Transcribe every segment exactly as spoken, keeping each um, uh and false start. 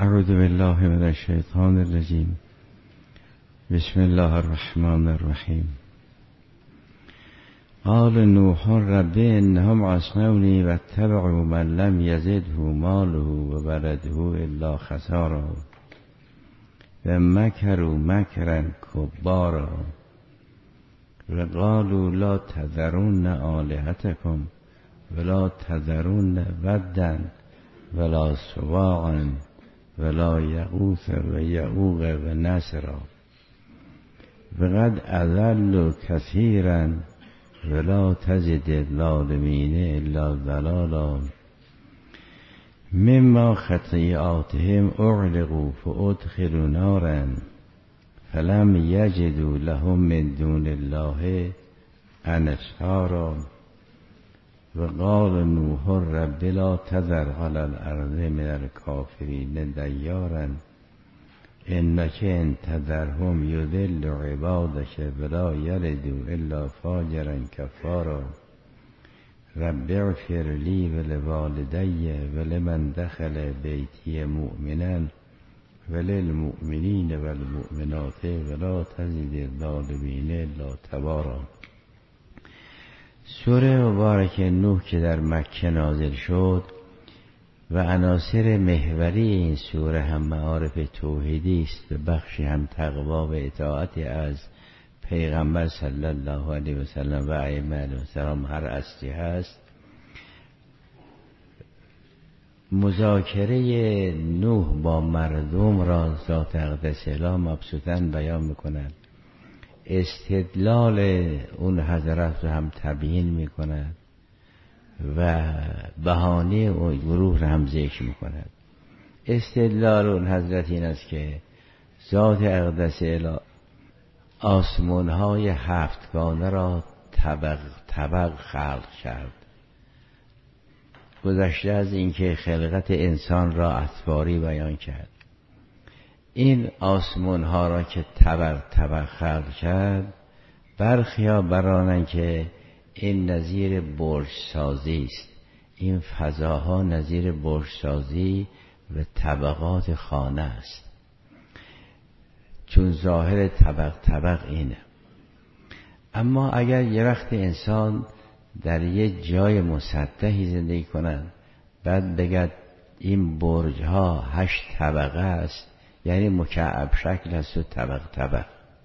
اعوذ بالله من الشیطان الرجیم. بسم الله الرحمن الرحیم. قال نوح رب انهم عصوني واتبعوا من لم يزده ماله وولده الا خسارا ومكروا مكرا كبارا وقالوا لا تذرون آلهتكم ولا تذرون ودا ولا سواعا ولا یغوث و یعوق و نسرا وقد اضلوا كثيرا ولا تزد الظالمین الا ضلالا مما خطیئاتهم اغرقوا فادخلوا نارا فلم یجدوا لهم من دون الله انصارا وقال نوح رب لا تذر على الارض من الكافرین دیارا انک ان تذرهم یضل عبادک ولا یلدوا الا فاجرا کفارا رب اغفر لی ولوالدی ولمن دخل بیتی مؤمنا وللمؤمنین والمؤمنات ولا تزد الظالمین الا تبارا. سوره مبارک نوح که در مکه نازل شد و عناصر محوری این سوره هم معارف توحیدی است و بخشی هم تقوا و اطاعت از پیغمبر صلی الله علیه و سلم و ائمه علیهم السلام هر اصلی هست. مذاکره نوح با مردم را ذات اقدس اله مبسوطاً بیان میکند، استدلال اون حضرت رو هم تبیین میکند و بهانه اون گروه رو هم ذکر میکند. استدلال اون حضرت این است که ذات اقدس اله آسمان های هفتگانه را طبق طبق خلق کرد، گذشته از اینکه خلقت انسان را اطواری بیان کرد. این آسمان ها را که طبق طبق خلق کرد، برخیا برانن که این نظیر برج سازی است، این فضاها نظیر برج سازی و طبقات خانه است، چون ظاهر طبق طبق اینه. اما اگر یه وقت انسان در یه جای مسطحی زندگی کنند بعد بگد این برج ها هشت طبقه است، یعنی مکعب شکل است و طبق طبق.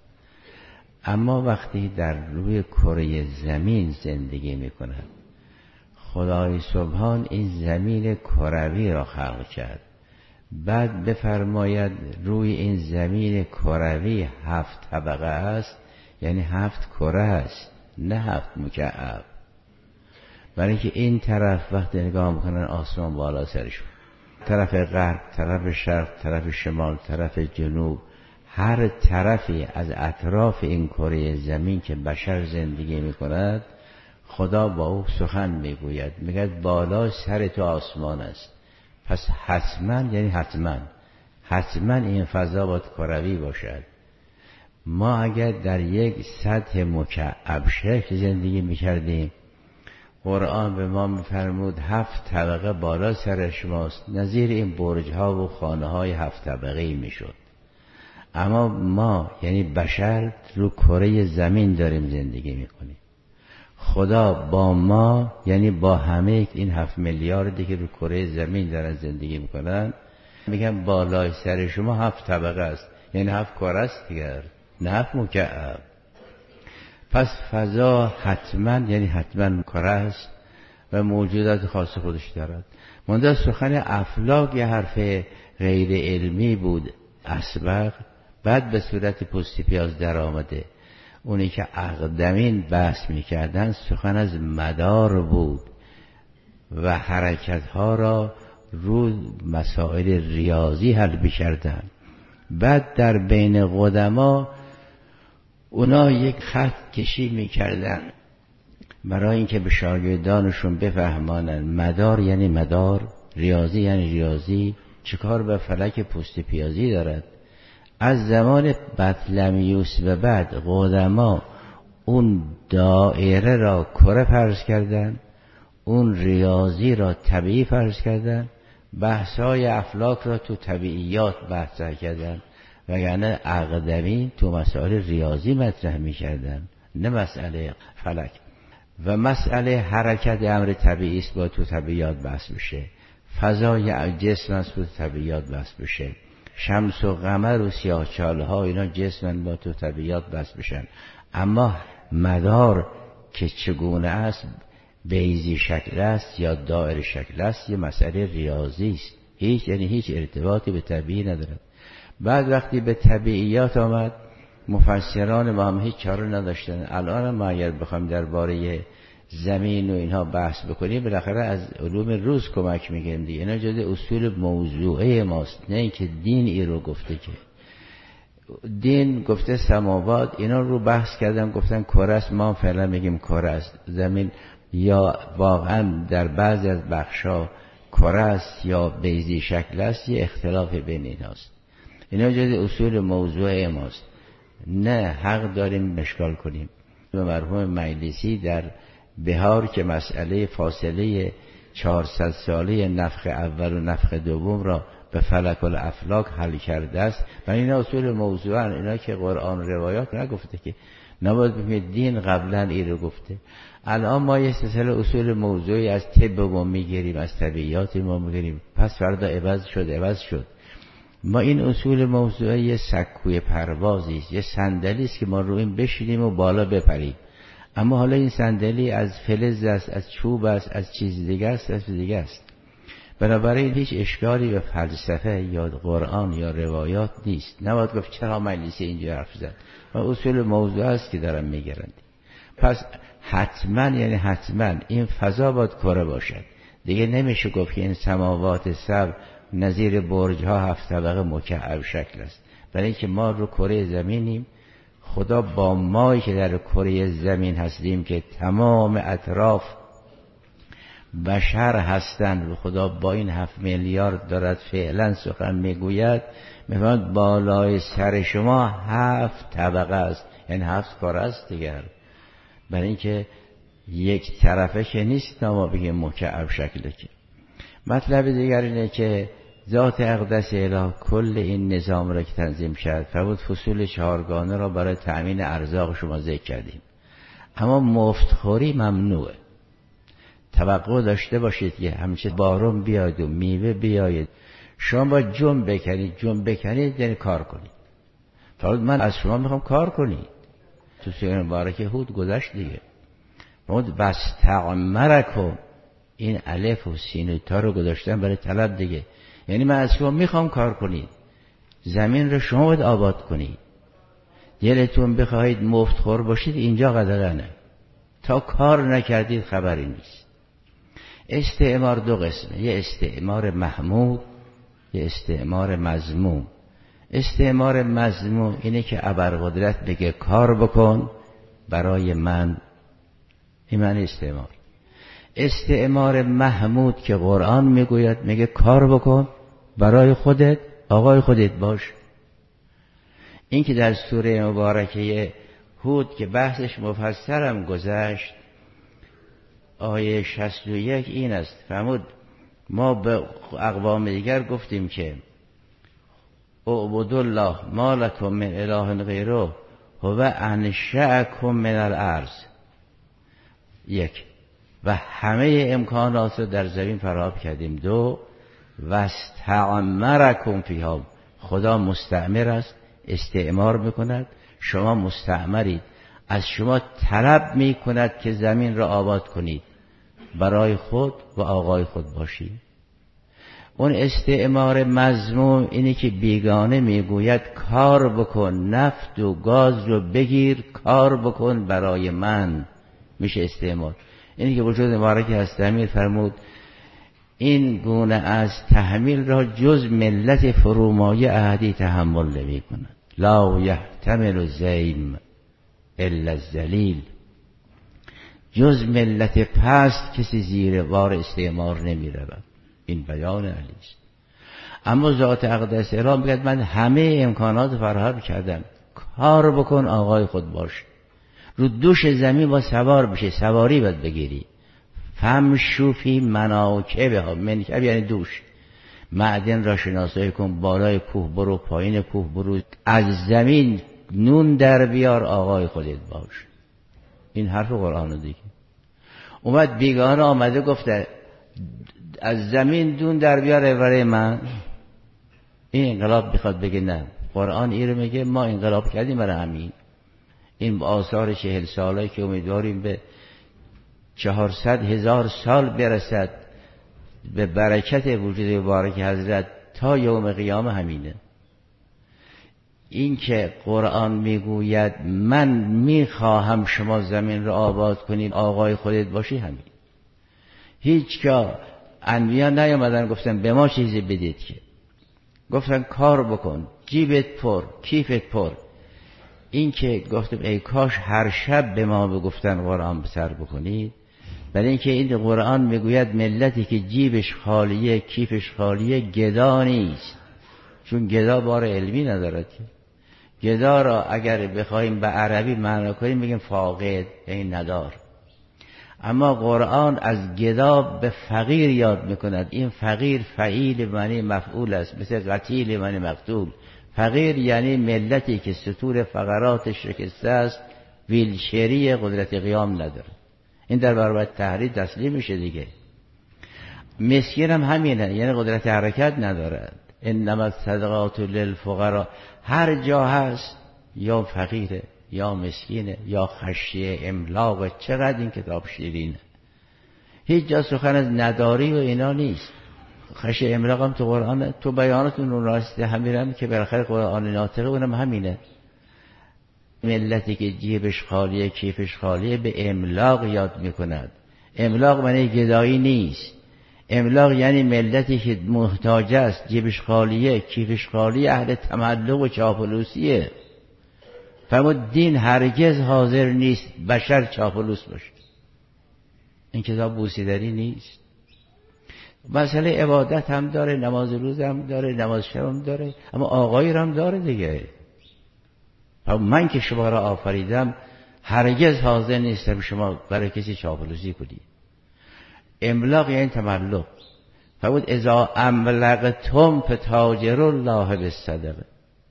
اما وقتی در روی کره زمین زندگی میکنند، خدای سبحان این زمین کروی را خلق کرد، بعد بفرماید روی این زمین کروی هفت طبقه است، یعنی هفت کره است نه هفت مکعب. برای اینکه این طرف وقتی نگاه میکنن آسمان بالا سرشون، طرف غرب، طرف شرق، طرف شمال، طرف جنوب، هر طرفی از اطراف این کره زمین که بشر زندگی میکند، خدا با او سخن میگوید، میگه بالا سر تو آسمان است، پس حتما یعنی حتما حتما این فضا باید کروی باشد. ما اگر در یک سطح مکعب شکل زندگی میکردیم، قرآن به ما میفرمود هفت طبقه بالا سر شماست، نظیر این برج ها و خانه های هفت طبقه‌ای میشد. اما ما یعنی بشر رو کره زمین داریم زندگی میکنیم. خدا با ما یعنی با همه این هفت میلیاردی که رو کره زمین دارن زندگی میکنن میگن بالای سر شما هفت طبقه است، یعنی هفت کره است دیگر، نه هفت مکعب. پس فضا حتما یعنی حتما کره است و موجودات خاص خودش دارد. منده سخن افلاک یه حرف غیر علمی بود اسبق، بعد به صورت پستی پیاز در آمده. اونی که اقدمین بحث میکردن سخن از مدار بود و حرکت ها را رو مسائل ریاضی حل میکردن. بعد در بین قدما اونا یک خط کشی میکردن برای اینکه به شاگردانشون بفهمانن مدار یعنی مدار، ریاضی یعنی ریاضی، چیکار به فلک پوست پیازی دارد. از زمان بطلمیوس به بعد قدما اون دایره را کره فرض کردن، اون ریاضی را طبیعی فرض کردن، بحثای افلاک را تو طبیعیات بحث کردن، وگرنه اقدمین تو مسائل ریاضی مطرح می‌کردن، نه مسئله فلک. و مسئله حرکت امر طبیعی است با تو طبیعیات بحث بشه، فضای جسم است با تو طبیعیات بحث بشه، شمس و قمر و سیاه‌چاله ها اینا جسمن با تو طبیعیات بحث بشن. اما مدار که چگونه است، بیضی شکل است یا دائره شکل است، یه مسئله ریاضی است، هیچ یعنی هیچ ارتباطی به طبیعی ندارد. بعد وقتی به طبیعیات آمد، مفسران ما هم هیچ چاره نداشتن. الان ما اگر بخوایم درباره زمین و اینها بحث بکنیم، بالاخره از علوم روز کمک میگیریم دیگه. اینا جز اصول موضوعه ماست، نه اینکه دین ای رو گفته. که دین گفته سماوات، اینا رو بحث کردن گفتن کره است، ما فعلا میگیم کره است. زمین یا واقعا در بعضی از بخشا کره است یا بیضی شکل است، یه اختلاف بین ایناست. اینا جز اصول موضوعه ماست، نه حق داریم اشکال کنیم. و مرحوم مجلسی در بهار که مسئله فاصله چهارصد ساله نفخ اول و نفخ دوم را به فلک الافلاک حل کرده است. و اینا اصول موضوعن، اینا که قرآن روایات نگفته، که نباید بگیم دین قبلا این رو گفته. الان ما یه سلسله اصول موضوعی از طب ما میگیریم، از طبیعیات ما میگیریم، پس فردا عوض شد عوض شد. ما این اصول موضوعی یه سکوی پروازی است، یه صندلی است که ما روی این بشینیم و بالا بپریم. اما حالا این صندلی از فلز است، از چوب است، از چیز دیگه است، از دیگه است. بنابراین هیچ اشکالی به فلسفه یا قرآن یا روایات نیست. نباید گفت چرا مجلسی اینجا حرف زد. و اصول موضوع است که دارم میگرند. پس حتما یعنی حتما این فضا باید کره باشد. دیگه نمیشه گفت که این سماوات سبع نظیر برج ها هفت طبقه مکعب شکل است، برای اینکه ما رو کره زمینیم. خدا با مایی که در کره زمین هستیم که تمام اطراف بشر هستند و خدا با این هفت میلیارد دارد فعلا سخن میگوید، میفهمد بالای سر شما هفت طبقه است، یعنی هفت کره است دیگر. برای اینکه یک طرفه که نیست ما بگیم مکعب شکله. که مطلب دیگر اینه که ذات اقدس اله کل این نظام را که تنظیم کرد، فرمود فصول چهارگانه را برای تأمین ارزاق شما ذکر کردیم. اما مفتخوری ممنوعه. توقع داشته باشید که همیشه بارون بیاید و میوه بیاید، شما با جنب بکنید. جنب بکنید یعنی کار کنید. فرمود من از شما میخوام کار کنید. تو سوره مبارکه هود گذشت دیگه. فرمود واستعمرکم، این الف و سین و تا رو گذاشتن برای طلب دیگه. یعنی من از شما میخوام کار کنید، زمین رو شما باید آباد کنید. دلتون بخواهید مفتخور باشید، اینجا قدرنه. تا کار نکردید خبری نیست. استعمار دو قسمه، یه استعمار محمود، یه استعمار مذموم. استعمار مذموم اینه که ابرقدرت بگه کار بکن برای من، این معنی استعمار. استعمار محمود که قرآن میگوید، میگه کار بکن برای خودت، آقای خودت باش. این که در سوره مبارکه هود که بحثش مفصلم گذشت، آیه شصت و یک این است. فرمود ما به اقوام دیگر گفتیم که اعبدوا الله ما لکم من اله غیره هو انشأکم من الارض. یک، و همه امکانات رو در زمین فراهم کردیم. دو، واستعمرکم فیها، خدا مستعمر است، استعمار میکند، شما مستعمرید، از شما طلب میکند که زمین را آباد کنید، برای خود و آقای خود باشید. اون استعمار مذموم اینه که بیگانه میگوید کار بکن، نفت و گاز رو بگیر، کار بکن برای من، میشه استعمار. اینی که وجود مبارک هست امیر فرمود این گونه از تحمیل را جز ملت فرومایه احدی تحمل نمی کند. لا یحتمل الزیم الا الذلیل، جز ملت پست کسی زیر بار استعمار نمی رود. این بیان علی است. اما ذات اقدس اله میگه من همه امکانات فراهم کردم، کار بکن آقای خود باش. رو دوش زمین با سوار بشه، سواری باید بگیری. فمشو فی مناکبها، منکب یعنی دوش. معدن را شناسایی کن، بالای کوه برو، پایین کوه برو، از زمین نون در بیار، آقای خودت باش. این حرف قرآن دیگه. اومد بیگانه آمده گفته از زمین دون در بیاره برای من. این انقلاب بخواد بگه نه، قرآن این رو میگه ما انقلاب کردیم برای همین. این آثار چهل ساله که امیدواریم به چهارصد هزار سال برسد به برکت وجود مبارک حضرت تا یوم قیامه همینه. این که قرآن میگوید من میخواهم شما زمین را آباد کنید، آقای خودت باشی، همین. هیچگاه انبیا نیامدن گفتن به ما چیزی بدید، که گفتن کار بکن، جیبت پر، کیفت پر. این که گفتم ای کاش هر شب به ما بگفتن قرآن بسر بکنید، برای اینکه این قرآن میگوید ملتی که جیبش خالیه، کیفش خالیه، گدا نیست. چون گدا بار علمی ندارد. گدا را اگر بخوایم به عربی معنا کنیم میگیم فاقد، یعنی ندار. اما قرآن از گدا به فقیر یاد میکند. این فقیر فعیل معنی مفعول است، مثل قتیل معنی مقتول. فقیر یعنی ملتی که ستور فقراتش شکسته است، ویلچری قدرت قیام نداره. این در برابر تحریر تسلیم میشه دیگه. مسکین هم همینه، یعنی قدرت حرکت ندارد. انما الصدقات للفقراء، هر جا هست یا فقیره یا مسکینه یا خشیه املاق. چقدر این کتاب شیرینه. هیچ جا سخن از نداری و اینا نیست. خشیه املاق هم تو قرآن، تو بیاناتون رو راسته همیرم که بالاخره قرآن ناطقه اونم همینه. ملتی که جیبش خالیه، کیفش خالیه، به املاق یاد میکند. املاق معنی گدایی نیست. املاق یعنی ملتی که محتاج است، جیبش خالیه، کیفش خالیه، اهل تملق و چاپلوسیه. فرمود دین هرگز حاضر نیست بشر چاپلوس باشه. این کتاب بوسیدری نیست. مسئله عبادت هم داره، نماز روز هم داره، نماز شب هم داره، اما آقایی رو هم داره دیگه. من که شما را آفریدم هرگز حاضر نیستم شما برای کسی چاپلوسی کنید. املاق یعنی تملق. فرمود اذا املقتم فتاجروا الله بالصدقه.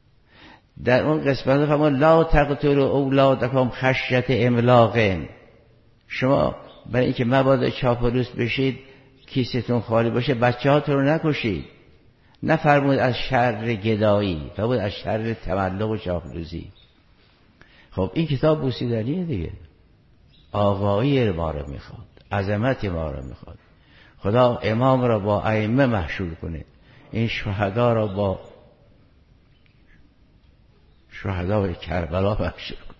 در اون قسمت فرمود لا تقتلوا اولادکم خشیة املاق. شما برای اینکه مبادا چاپلوس بشید، کیستون خالی باشه، بچه‌هاتون رو نکشید. نفرمود از شر گدایی، فرمود از شر تملق و چاپلوسی. خب این کتاب بوسیدنیه دیگه. آقایی ما رو میخواد، عظمت ما رو میخواد. خدا امام را با ائمه محشور کنه، این شهدا را با شهدای کربلا محشور کنه.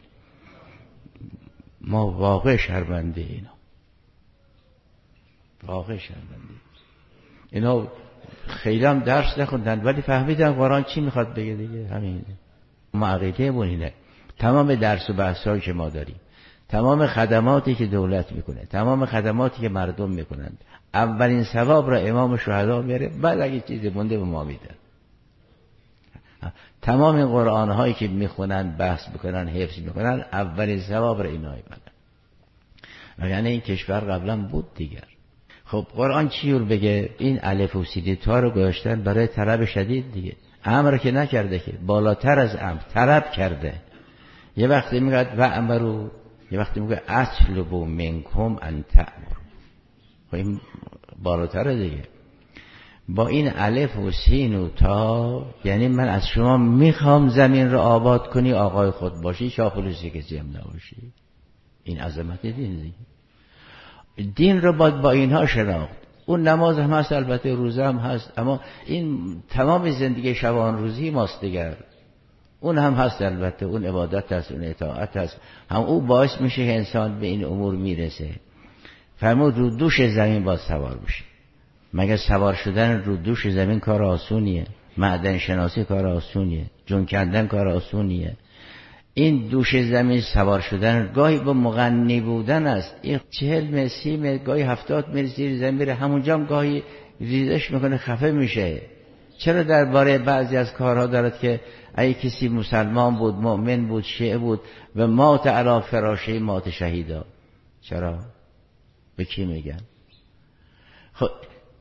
ما واقع شرمنده اینا، واقع شرمنده اینا. خیلی هم درس نخوندن ولی فهمیدن قرآن چی میخواد بگه دیگه. همین ما عقیده مون اینه. تمام درس و بحثایی که ما داریم، تمام خدماتی که دولت میکنه، تمام خدماتی که مردم میکنند، اولین ثواب را امام شهدا میاره، بعد اگه چیزی مونده به ما میدن. تمام این قرآن هایی که میخونن، بحث میکنن، حفظ میکنن، اولین ثواب را اینا میبرن. وگرنه این کشور قبلا بود دیگر. خب قرآن چی رو بگه؟ این الف و سین تا رو گذاشتن برای طلب شدید دیگه. امر که نکرده، که بالاتر از امر طلب کرده. یه وقتی میگه و امرو، یه وقتی میگه اطلبوا منکم ان تأمروا. خب این بالاتر دیگه. با این الف و سین و تا یعنی من از شما میخوام زمین رو آباد کنی، آقای خود باشی، چاپلوسی کسی هم نباشی. این عظمت دین دیگه. دین رو باید با اینها شناخت. اون نماز هم هست، البته روزه هم هست، اما این تمام زندگی شبان روزی ماست دیگر. اون هم هست البته، اون عبادت هست، اون اطاعت هست، هم اون باعث میشه که انسان به این امور میرسه. فرمود رو دوش زمین باید سوار بشه. مگه سوار شدن رو دوش زمین کار آسونیه؟ معدن شناسی کار آسونیه؟ جون کندن کار آسونیه؟ این دوش زمین سوار شدن گاهی با مغنی بودن است. این چهل متر سی متر گاهی هفتاد متر زیر زمین میره، همونجا هم گاهی ریزش میکنه، خفه میشه. چرا درباره بعضی از کارها دارد که اگه کسی مسلمان بود، مؤمن بود، شیعه بود و مات علی فراشه، مات شهیدا؟ چرا؟ به کی میگن؟ خب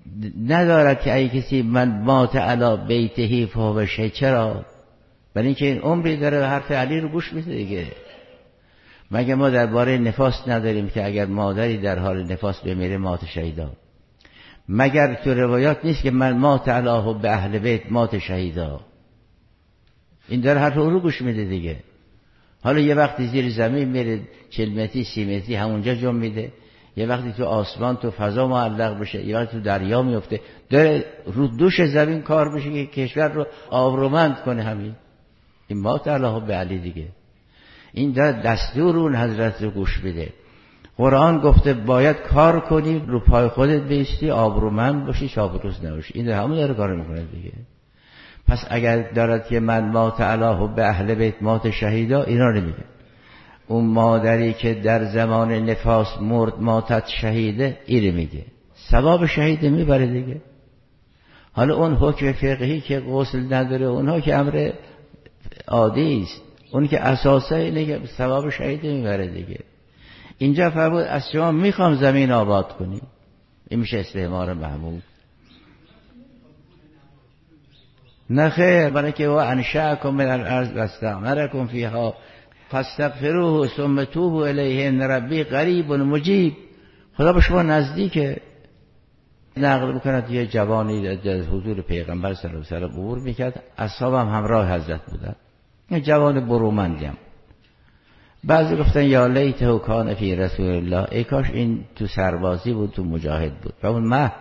ندارد که ای کسی من مات علی بیته فهو شهید. چرا؟ برای اینکه این عمری داره حرف علی رو گوش میده دیگه. مگه ما درباره نفاس نداریم که اگر مادری در حال نفاس بمیره مات شهیدا؟ مگر تو روایات نیست که من مات علی به اهل بیت مات شهیدا؟ این داره حرف او رو گوش میده دیگه. حالا یه وقتی زیر زمین میره چهل متری سی متری همونجا جمع میده، یه وقتی تو آسمان تو فضا معلق بشه، یه وقتی تو دریا میفته، داره رو دوش زمین کار بشه که کشور رو آبرومند کنه. همین این مات علی به علی دیگه. این داره دستور اون حضرت رو گوش بده. قرآن گفته باید کار کنی، رو پای خودت بیستی، آبرومند باشی، چاپلوس نباشی. این همون داره کار میکنه دیگه. پس اگر دارد که من مات علی به اهل بیت مات شهیدا، اینا نمیگه. اون مادری که در زمان نفاس مرد ماتت شهیده، اینو میگه. ثواب شهید میبره دیگه. حالا اون حکم فقهی که غسل نداره، اونها که امر عادی است. اون که اساسه اینه که ثواب شهید میبره دیگه. اینجا فرمود از شما میخوام زمین آباد کنی. این میشه استعمار محمود. نه خیر، برای که و انشأکم من الارض واستعمرکم فیها فاستغفروه ثم توبوا الیه ان ربی قریب مجیب. خدا به شما نزدیکه. نقل میکند یه جوانی از حضور پیغمبر صلی الله علیه و آله عبور میکرد، اصحابم همراه حضرت بودن. یه جوان برومندیم. بعضی گفتن یا لیته کان فی رسول الله، ای کاش این تو سربازی بود، تو مجاهد بود. و اون مه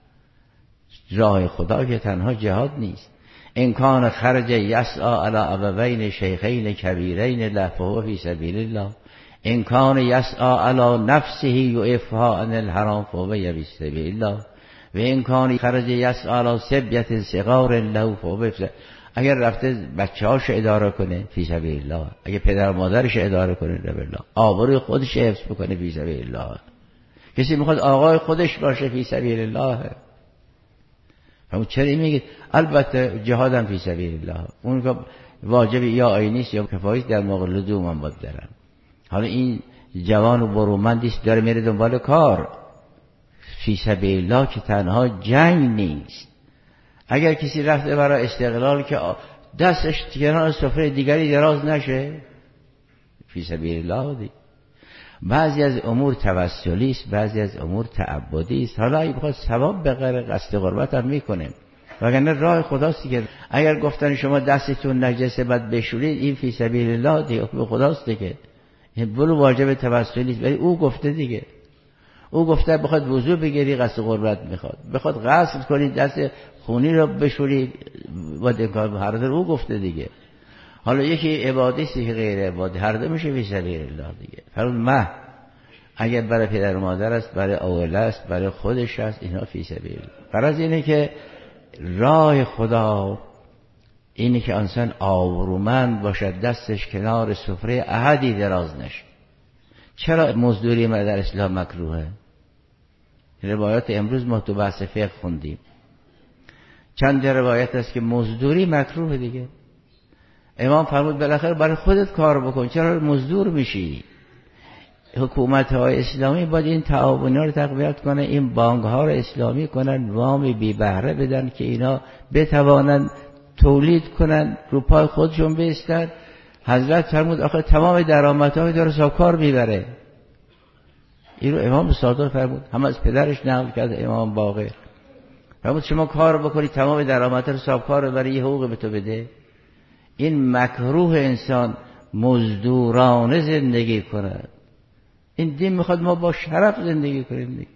راه خدا که تنها جهاد نیست. این کان خرج یسعا علی ابوین شیخین کبیرین لفه فی سبیل الله، این کان یسعا علی نفسه یعفها عن الحرام فهو فی سبیل الله، و این کان خرج یسعا علی سبیت صغار له فهو فی. اگر رفته بچه‌هاش اداره کنه فی سبیل الله، اگر پدر و مادرش اداره کنه فی الله، آبروی خودش حفظ بکنه فی سبیل الله. کسی میخواد آقای خودش باشه فی سبیل الله. همون چرا میگید؟ البته جهادم فی سبیل الله اون که واجب یا عینی است یا کفایی در موقع لزوم هم باید دارن. حالا این جوان و برومندی است داره میره دنبال کار فی سبیل الله که تنها جنگ نیست. اگر کسی رفته برای استقلال که دستش کنار سفره دیگری دراز نشه، فی سبیل الله دی. بعضی از امور توسلی است، بعضی از امور تعبدی است. حالا اگه بخواد ثواب بغیر قصد قربت هم میکنه، وگرنه راه خداست که اگر گفتن شما دستتون نجسه بعد بشورید، این فی سبیل الله دیگه، به خداست دیگه. این برو واجب توسلی است، ولی او گفته دیگه. او گفته بخواد وضو بگیری قصد قربت میخواد، بخواد غسل کنی دست خونی رو بشوری و دکار هر دو او گفته دیگه. حالا یکی عبادتی که غیر عبادی، هر دو میشه فی سبیل الله دیگه. فرض مه اگر برای پدر و مادر است، برای اوله است، برای خودش است، اینا فی سبیل. غرض اینه که راه خدا اینه که انسان آبرومند باشد، دستش کنار سفره احدی دراز نشه. چرا مزدوری ما در اسلام مکروهه؟ روایات امروز ما تو بحث فقه خوندیم، چند روایت است که مزدوری مکروه دیگه. امام فرمود بالاخره برای خودت کار بکن، چرا مزدور میشی؟ حکومت های اسلامی باید این تعاونی رو تقویت کنه، این بانک ها رو اسلامی کنن، وام بی بهره بدن که اینا بتوانن تولید کنن، رو پای خودشون بایستن. حضرت فرمود آخه تمام درآمدهای داره سابکار میبره. این رو امام صادق فرمود، هم از پدرش نقل کرده امام باقر. فرمود شما کار بکنی تمام درآمدها رو سابکار ببره، یه حقوق به تو بده. این مکروه انسان مزدورانه زندگی کنه. این دین میخواد ما با شرف زندگی کنیم دیگه.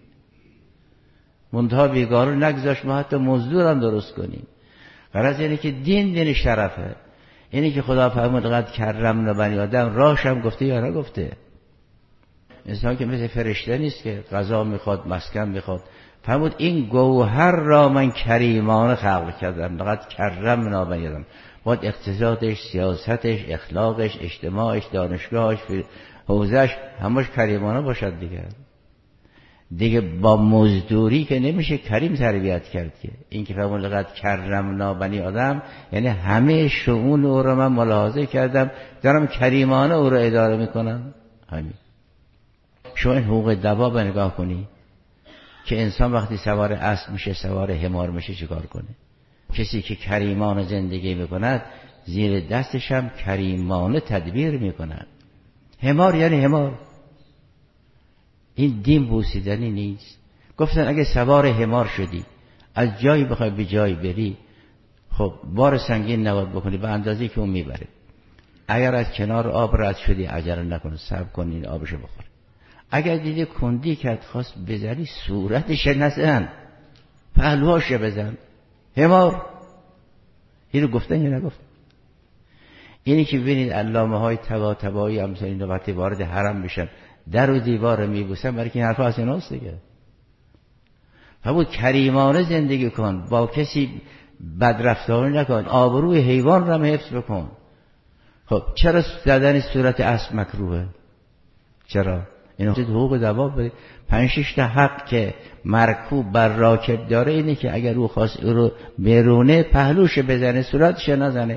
منتها بیگانه نگذاشت ما حتی مزدور هم درست کنیم. غرض اینه که دین دین شرفه. اینی که خدا فرمود قد کرمنا بنی آدم، راهش هم گفته یا نگفته. انسان که مثل فرشته نیست که غذا میخواد، مسکن میخواد. فرمود این گوهر را من کریمانه خلق کردم، قد کرمنا بنی آدم. باید اقتصادش، سیاستش، اخلاقش، اجتماعش، دانشگاهش، حوزش همش کریمانه باشد دیگه. دیگه با مزدوری که نمیشه کریم تربیت کرد که. این که فرمود لقد کرمنا بنی آدم یعنی همه شؤون او رو من ملاحظه کردم، دارم کریمانه او رو اداره میکنم. همین. شما این حقوق دواب نگاه کنی، که انسان وقتی سوار اسب میشه سوار حمار میشه چیکار کنه؟ کسی که کریمان زندگی میکند زیر دستش هم کریمانه تدبیر میکند. حمار یعنی حمار. این دین بوسیدنی نیست. گفتن اگه سوار حمار شدی از جایی بخوای به جایی بری، خب بار سنگین نباید بکنی به اندازه‌ای که اون میبره. اگر از کنار آب رد شدی عجله نکن، صبر کن این آبشو بخور. اگر دیدی کندی کرد خواست بزنی صورتش نزن، پهلوهاش بزن. حمار. اینو گفتن یا نگفتن؟ اینی که ببینید علامه های تبا تبایی امثال این وقتی وارد حرم بشن در و دیوار میبوسن، برای که این حرفا از ایناست دیگه. فرمود کریمانه زندگی کن، با کسی بدرفتاری نکن، آبروی حیوان را حفظ بکن. خب چرا زدن صورت اسب مکروهه؟ چرا؟ اینو حقوق دواب بده. پنج شش تا حق که مرکوب بر راکب داره اینه که اگر او خواست او رو برونه پهلوش بزنه، صورتش نزنه.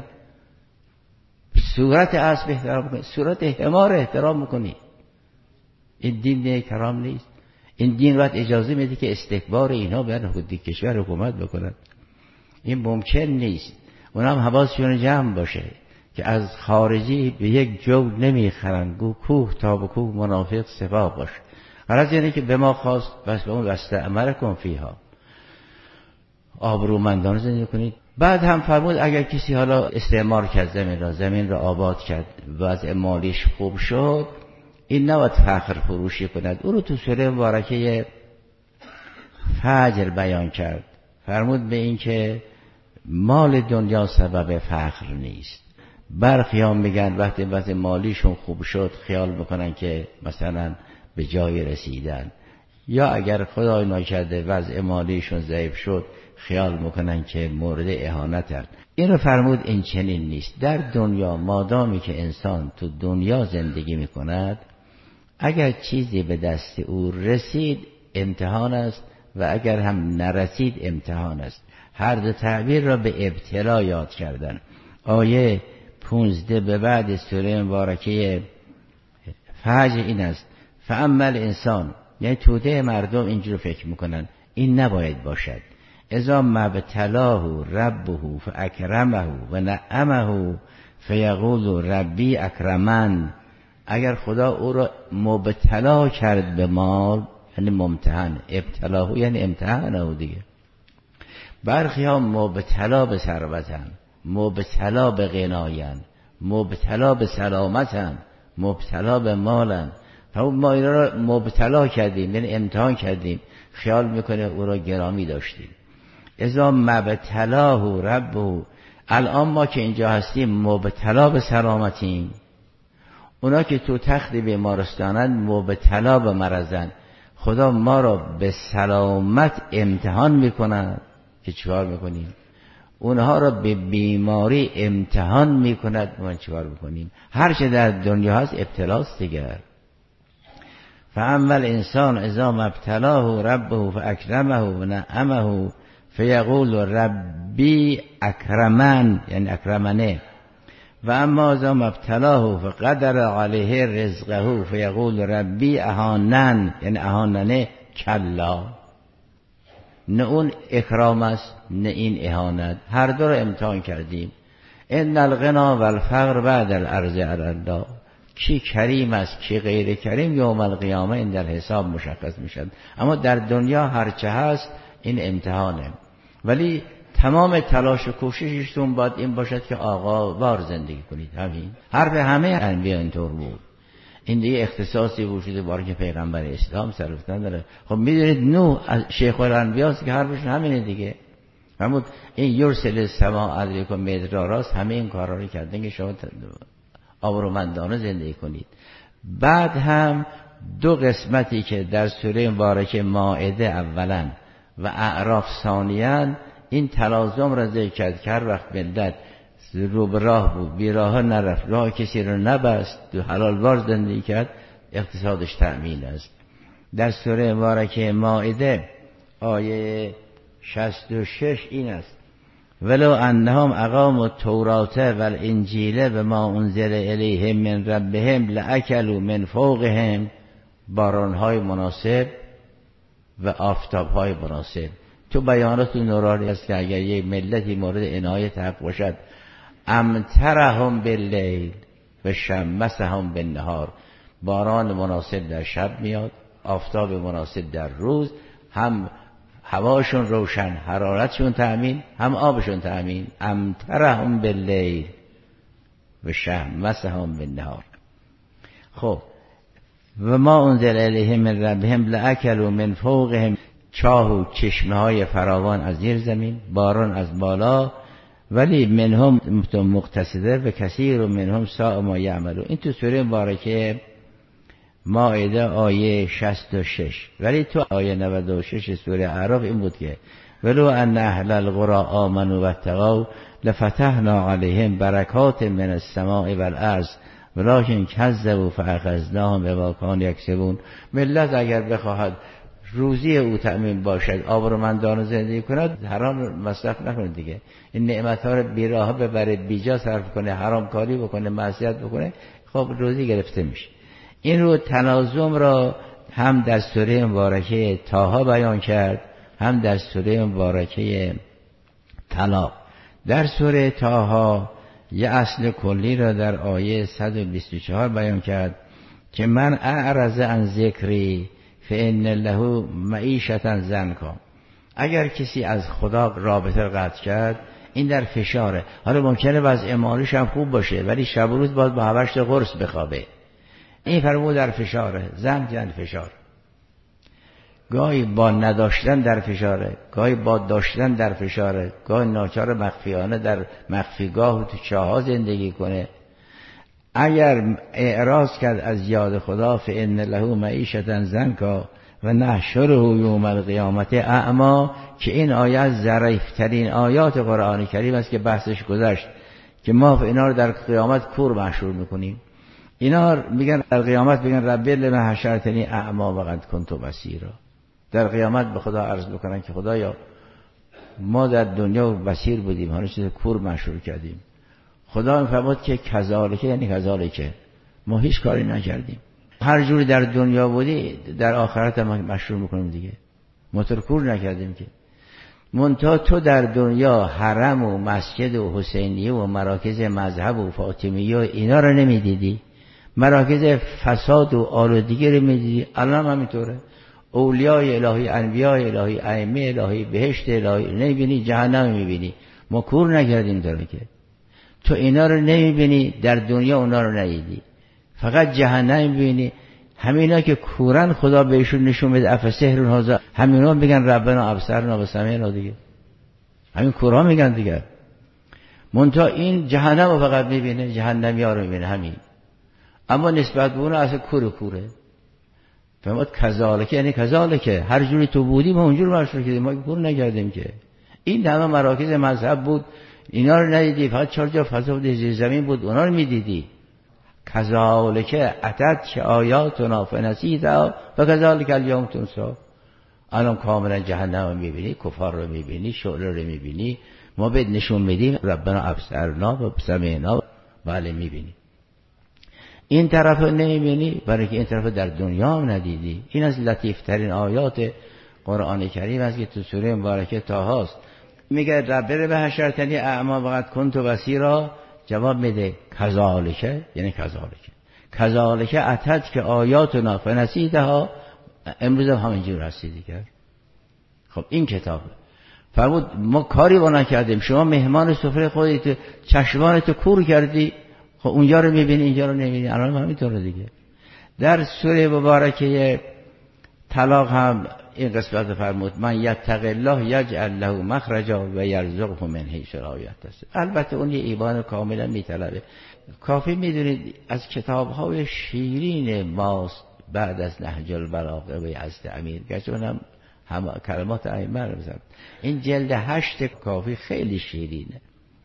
صورت اسب احترام کنی، صورت حمار احترام میکنی. این دین احترام نیست. این دین وقت اجازه میده که استکبار اینها بیان خودی کشور حکومت بکنن. این ممکن نیست. اونم حواسشون جمع باشه که از خارجی به یک جو نمیخرن، گو کوه تا به کوه منافق سپاه باشه. غرض یعنی که به ما خواست بس به اون واستأمر کن فیها، آبرومندانه زندگی کنید. بعد هم فرمود اگر کسی حالا استعمار کرد زمین را، زمین را آباد کرد، وضع مالیش خوب شد، این نباید فخر فروشی کند. او رو تو سوره مبارکه فجر بیان کرد. فرمود به این که مال دنیا سبب فخر نیست. برخی ها میگن وقتی وضع مالیشون خوب شد خیال میکنن که مثلا به جای رسیدن، یا اگر خدای ناکرده وضع مالیشون ضعیف شد خیال میکنن که مورد اهانتن. این رو فرمود این چنین نیست. در دنیا مادامی که انسان تو دنیا زندگی میکند، اگر چیزی به دست او رسید امتحان است و اگر هم نرسید امتحان است. هر دو تعبیر را به ابتلا یاد کردن. آیه پونزده به بعد سوره مبارکه فجر این است فاما الانسان، یعنی توده مردم اینجور فکر میکنن این نباید باشد. اذا مبتلاه ربه فاکرمه و نعمه فیقول ربی اکرمن. اگر خدا او را مبتلا کرد به مال یعنی ممتحن، ابتلاه یعنی امتحانه دیگه. برخی ها مبتلا به ثروتن، مبتلا به غناین، مبتلا به سلامتن، مبتلا به مالن. ما اینا را مبتلا کردیم یعنی امتحان کردیم، خیال میکنه او را گرامی داشتیم. اذا مبتلاه ربه، الان ما که اینجا هستیم مبتلا به سلامتیم، اونا که تو تخت بیمارستانن مبتلا به مرضن. خدا ما را به سلامت امتحان میکنند که چیکار میکنیم؟ اونها را به بیماری امتحان میکند، ما چیکار میکنیم؟ هر چه در دنیا هست ابتلاست دیگر. فاما الانسان اذا مبتلاه ربه فاکرمه و نعمه فیقول ربی اکرمن یعنی اکرمنه، و اما اذا مبتلاه فقدر علیه رزقه فیقول ربی اهانن یعنی اهاننه. کلا، نه اون اکرام است نه این اهانت، هر دو رو امتحان کردیم. ان الغنا والفقر بعد الارض علی الله، کی کریم است کی غیر کریم یوم القیامه این در حساب مشخص میشد. اما در دنیا هرچه هست این امتحانه، ولی تمام تلاش و کوشششون باید این باشد که آقا وار زندگی کنید. همین حرف همه انبیا اینطور بود. این دیگه اختصاصی وجود باره که پیغمبر اسلام سرفتن داره. خب میدونید نوح از شیخ الانبیاست که حرفشون همینه دیگه. همون این یرسل السما علیکم مدراراست، همه این کارا رو کردن که شما آبرومندانه زندگی کنید. بعد هم دو قسمتی که در سوره مبارکه مائده اولا و اعراف ثانیاً این تلازم را ذکر کرد که هر وقت ملت رو به راه بود بی راه نرفت، راه کسی رو نبست، دو حلال وار زندگی کرد، اقتصادش تأمین است. در سوره مبارکه مائده آیه شصت و شش این است ولو انهم اقاموا التوراة والانجیل بما انزل الیهم من ربهم لاکلوا من فوقهم. بارانهای مناسب و آفتاب‌های مناسب. تو بیانات نورانی است که اگر یک ملتی مورد عنایت حق باشد، امطرهم باللیل و شمسهم بالنهار، باران مناسب در شب میاد، آفتاب مناسب در روز، هم هواشون روشن، حرارتشون تأمین، هم آبشون تأمین. امطرهم باللیل و شمسهم بالنهار. خب و ما انزل الیهم من ربهم لاکلوا من فوقهم، چاه و چشمه های فراوان از زیر زمین، باران از بالا، ولی منهم مقتصده و کثیر و منهم ساء ما یعملون. این تو سوره مبارکه مائده آیه شصت و شش. ولی تو آیه نود و شش سوره اعراف این بود که ولو ان اهل القرى آمنوا واتقوا لفتحنا علیهم برکات من السماء والارض ولکن کذبوا فاخذناهم بما كانوا یکسبون. ملت اگر بخواهد روزی او تأمین باشد، آبرومندانه زندگی کند، حرام مصرف نکنه دیگه. این نعمت‌ها رو بیراه ببره، بیجا صرف کنه، حرام کاری بکنه، معصیت بکنه، خب روزی گرفته میشه. این رو تناظم را هم در سوره مبارکه طه بیان کرد، هم در سوره مبارکه طلاق. در سوره طه یه اصل کلی را در آیه صد و بیست و چهار بیان کرد که من اعرض عن ذکری فإن له معیشة ضنکا. اگر کسی از خدا رابطه قطع کرد، این در فشاره. حالا ممکنه وضع مالیش هم خوب باشه، ولی شب و روز باید با هوشت قرص بخوابه. این فرمود در فشاره. زن در فشار، گاهی با نداشتن در فشاره، گاهی با داشتن در فشاره، گاهی ناچار مخفیانه در مخفیگاه و تو چاها زندگی کنه. اگر اعراض کرد از یاد خدا، فإن له معیشة ضنکا و نحشره یوم القیامت اعمی، که این آیه ظریف‌ترین آیات قرآن کریم است که بحثش گذشت، که ما اینا رو در قیامت کور محشور میکنیم. اینا میگن در قیامت میگن رب لما حشرتنی اعمی وقد کنت بصیرا. در قیامت به خدا عرض بکنن که خدایا ما در دنیا بصیر بودیم، حالا چیز کور محشور کردیم. خدا میفرماد که کذالک، یعنی کذالک، ما هیچ کاری نکردیم. هر جوری در دنیا بودی در آخرت هم مشروع میکنیم دیگه. ما تو کور نکردیم که. منتها تو در دنیا حرم و مسجد و حسینیه و مراکز مذهب و فاطمیه و اینا رو نمیدیدی، مراکز فساد و آلودگی رو میدیدی. الان هم همینطوره. اولیای الهی، انبیای الهی، ائمه الهی، بهشت الهی نمیبینی، جهنم میبینی. ما کور نکردیم داره که تو اینا رو نمیبینی، در دنیا اونا رو ندیدی، فقط جهنم میبینی. همینا که کورن خدا بهشون نشون بده افسحر هذا، همینا میگن ربنا ابصرنا و سمعنا دیگه، همین کورها میگن دیگه. منتها این جهنم رو فقط میبینه، جهنمیا رو میبینه همین. اما نسبت به اون اصلا کور کوره. فهمت؟ کذالک یعنی کذالک، هر جوری تو بودی ما اونجور مشروع کردیم، ما کور نکردیم که. این همه مراکز مذهب بود، اینا رو ندیدی، فقط چهار جا فضا بود زیر زمین بود، اونا رو میدیدی. کذالک اتت که آیاتنا فنسیتها و کذالک الیوم تنسی. الان کاملا جهنم رو میبینی، کفار رو میبینی، شعله رو میبینی. ما بهت نشون میدیم ربنا ابصرنا و سمعنا، بله میبینی. این طرف رو نمیبینی برای که این طرف در دنیا هم ندیدی. این از لطیفترین آیات قرآن کریم است که تو سوره مبارکه طه است. میگه رب به حشرتنی اعمی وقد کنت بصیرا، جواب میده کذالک یعنی کذالک کذالک اتت که آیاتنا فنسیتها، امروز هم همینجور هستی دیگه. خب این کتابه. فرمود ما کاری با نکردیم، شما مهمان سفره خودت چشمانتو کور کردی، خب اونجا رو میبینی اینجا رو نمیبینی. الان همینطوره دیگه. در سوره مبارکه طلاق هم این قسمت فرمود من یتق الله یجعل له مخرجا و یرزقه من حیث لا یحتسب. البته اون یه ایمان کاملا میطلبه. کافی میدونید از کتاب‌های شیرین ماست بعد از نهج البلاغه و یزد امیر، گرچه اونم هم کلمات ائمه رو میذارم. این جلد هشت کافی خیلی شیرینه.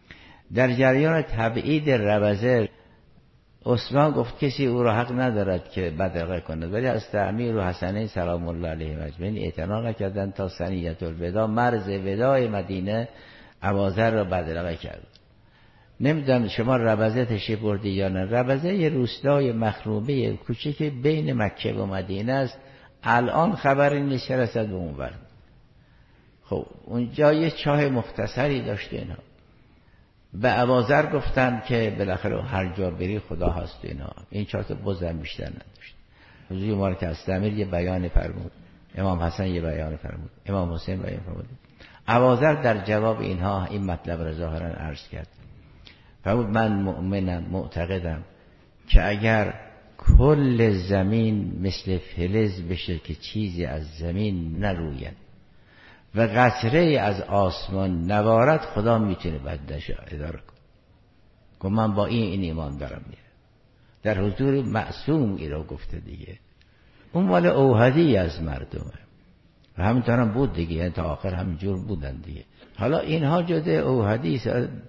در جریان تبعید ربزه عثمان گفت کسی او را حق ندارد که بدرقه کند، ولی از امیر و حسنین سلام الله علیه مجمعین اعتنا نکردند تا ثنیت الوداع، مرز وداع مدینه، ابوذر را بدرقه کرد. نمیدونم شما ربزه تشریف بردی یا نه. ربزه یه روستای مخروبه کوچیک بین مکه و مدینه است، الان خبری نیست که رسد به اون ور. خب اونجا یه چاه مختصری داشته اینا. به ابوذر گفتن که بالاخره هر جا بری خدا هست اینا. این چاه بزن بیشتر نداشت. حضور مبارک استمیر یه بیان فرمود، امام حسن یه بیان فرمود، امام حسین بیان فرمود. ابوذر در جواب اینها این مطلب را ظاهرا عرض کرد. فرمود من مؤمنم، معتقدم که اگر کل زمین مثل فلز بشه که چیزی از زمین نروید و قطره از آسمان نبارد، خدا میتونه بدش اداره کنه. که من با این این ایمان دارم میره. در حضور معصوم ای را گفته دیگه. اون مال اوحدی از مردمه و همینطور هم بود دیگه، یعنی تا آخر همینجور بودن دیگه. حالا اینها جده اوحدی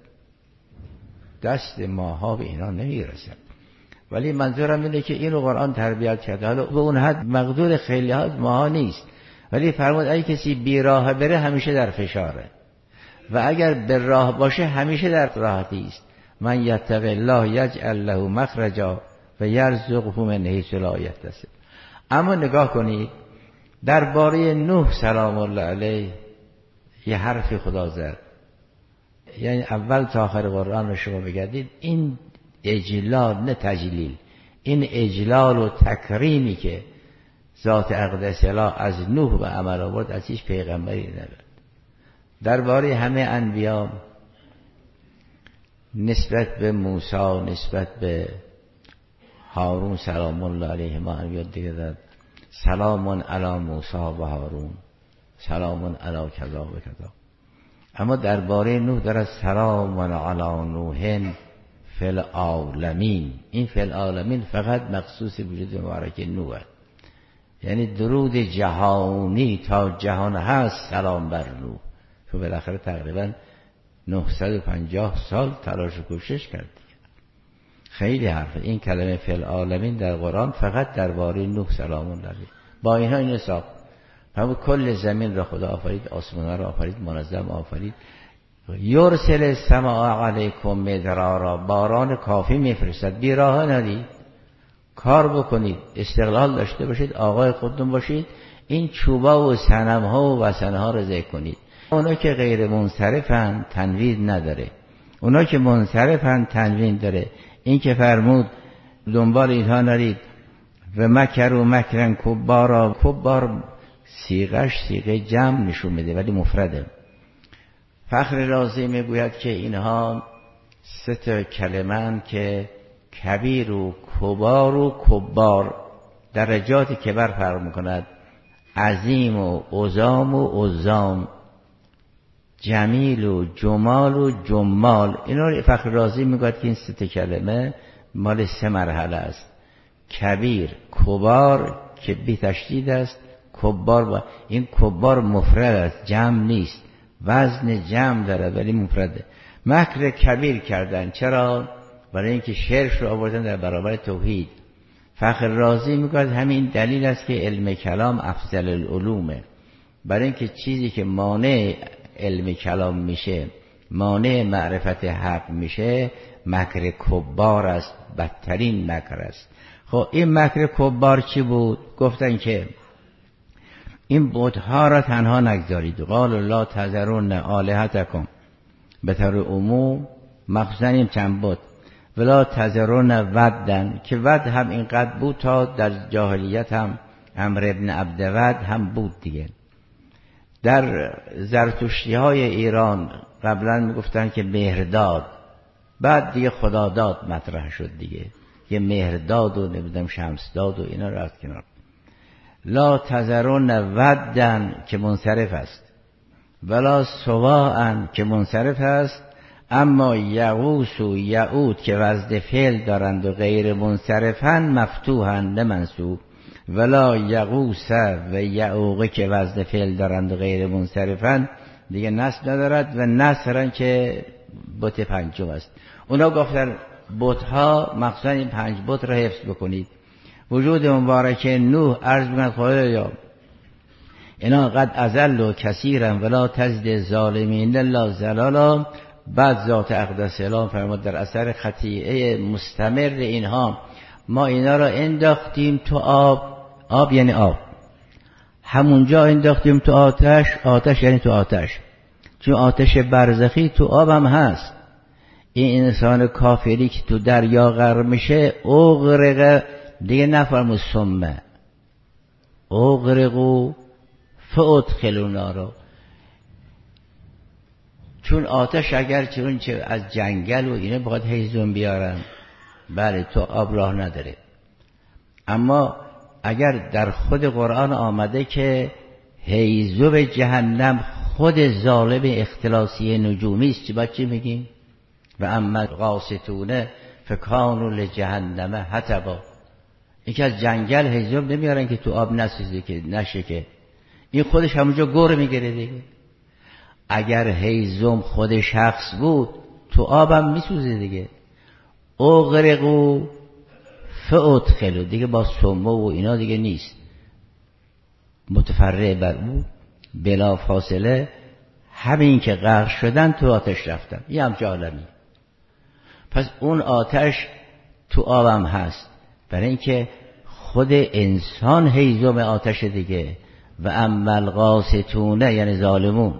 دست ماها به اینا نمیرسن، ولی منظورم اینه که اینو قرآن تربیت کرده. حالا به اون حد مقدور خیلی ها ماها نیست، ولی فرمود اگه کسی بی راه بره همیشه در فشاره و اگر به راه باشه همیشه در راحتی است. من یتق الله یجعل له مخرجا و یرزقه من حیث لا یحتسب. اما نگاه کنید درباره نوح سلام الله علیه یه حرفی خدا زد، یعنی اول تا آخر قرآن رو شما بگردید، این اجلال نه تجلیل، این اجلال و تکریمی که ذات اقدس الله از نوح به عمل آورد از هیچ پیغمبری نبود. درباره همه انبیا نسبت به موسی، نسبت به هارون سلام الله علیه ما انبیا دیگه داد سلام علی موسی و هارون، سلام علی کذا و کذا. اما درباره نوح داره سلام علی نوح فی العالمین. این فی العالمین فقط مخصوص وجود مبارک نوح است، یعنی درود جهانی تا جهان هست سلام بر نوح. که بالاخره تقریبا نهصد و پنجاه سال تلاش و کوشش کرد. خیلی حرفه. این کلمه فی العالمین در قرآن فقط درباره نوح سلام الله علیه. با اینها این حساب همون کل زمین را خدا آفرید، آسمان را آفرید، منظم آفرید. یرسل السماء علیکم مدرارا، باران کافی میفرستد. بی راه ندید، کار بکنید، استقلال داشته باشید، آقای خودتون باشید. این چوبا و صنم ها و وثن ها رو ذکر کنید. اونا که غیر منصرفن تنوین نداره، اونا که منصرفن تنوین داره. این که فرمود دنبال اینها نرید و مکر و مکرن کبارا، کبار سیغش سیغه جمع نشون میده ولی مفرده. فخر رازی میگوید که اینها سه تا کلمن که کبیر و کبار و کبار، درجات کبر فرق میکند، عظیم و عظام و عظام، جمیل و جمال و جمال. اینا فخر رازی میگوید که این سه تا کلمه مال سه مرحله است. کبیر، کبار که بی تشدید است، کبار با این کبار مفرد است، جمع نیست، وزن جمع داره ولی مفرده. مکر کبیر کردن. چرا؟ برای اینکه شرک رو آوردن در برابر توحید. فخر رازی میگوید همین دلیل است که علم کلام افضل العلومه. برای اینکه چیزی که مانع علم کلام میشه، مانع معرفت حق میشه، مکر کبار است، بدترین مکر است. خب این مکر کبار چی بود؟ گفتن که این بت‌ها را تنها نگذارید. قال لا تذرون آلهتکم، به طور عموم مخصوصا این چند بت، ولا تذرون ودن، که ود هم اینقدر بود تا در جاهلیت هم عمرو ابن عبد ود هم بود دیگه. در زرتشتی های ایران قبلا میگفتن که مهرداد، بعد دیگه خداداد مطرح شد دیگه، یه مهرداد و نمیدونم شمسداد و اینا رفت کنار. لا تذرون ودن که منصرف است، ولا سواعن که منصرف است، اما یغوس و یعود که وزن فعل دارند و غیر منصرفن مفتوحن نه منصوب، ولا یغوس و یعوق که وزن فعل دارند و غیر منصرفن دیگه نصب ندارد و نصرن که بت پنجم است. اونا گفتن بت‌ها مخصوصا این پنج بت را حفظ بکنید. وجود مبارک نوح عرض می‌کند خدایا اینا قد ازل و کثیرن ولا تزد ظالمین الا ضلالا. بعد ذات اقدس اله فرمود در اثر خطیئه مستمر اینها ما اینا را انداختیم تو آب. آب یعنی آب، همونجا انداختیم تو آتش. آتش یعنی تو آتش، چون آتش برزخی تو آب هم هست. این انسان کافری که تو دریا غرق میشه، اغرق، دیگه نفرمو سمه، اغرقو فادخلوا نارا. چون آتش اگر چون چه از جنگل و اینه باید هیزم بیارن، بله تو آب راه نداره. اما اگر در خود قرآن آمده که هیزم جهنم خود ظالم اختلاسی نجومی است، چی باید چی میگیم؟ و اما القاسطون فکانوا لجهنم حطبا. این که از جنگل هیزم نمیارن که تو آب نسوزه که نشه، که این خودش همونجا گور میگیره دیگه. اگر هیزم خود شخص بود تو آبم میسوزه دیگه. اغرقو فادخلوا، دیگه با سمو و اینا دیگه نیست، متفرع بر او بلا فاصله همین که غرق شدن تو آتش رفتن. یه همچه عالمی. پس اون آتش تو آبم هست، برای اینکه خود انسان هیزم آتش دیگه. و اما القاسطون یعنی ظالمون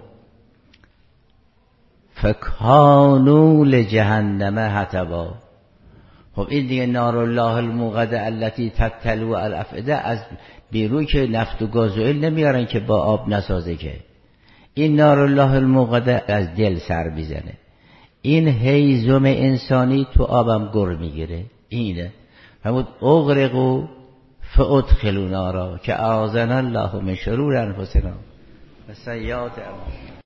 فکانوا لجهنم حطبا. خب این دیگه نار الله الموقده التي تطلع الافئده، از بیروی که نفت و گازوئیل نمیارن که با آب نسازه، که این نار الله الموقده از دل سر میزنه. این هیزم انسانی تو آبم گر میگیره. اینه همون اغرقوا فادخلوا نارا که اعاذنا الله من شرور انفسنا و سیئات اعمالنا.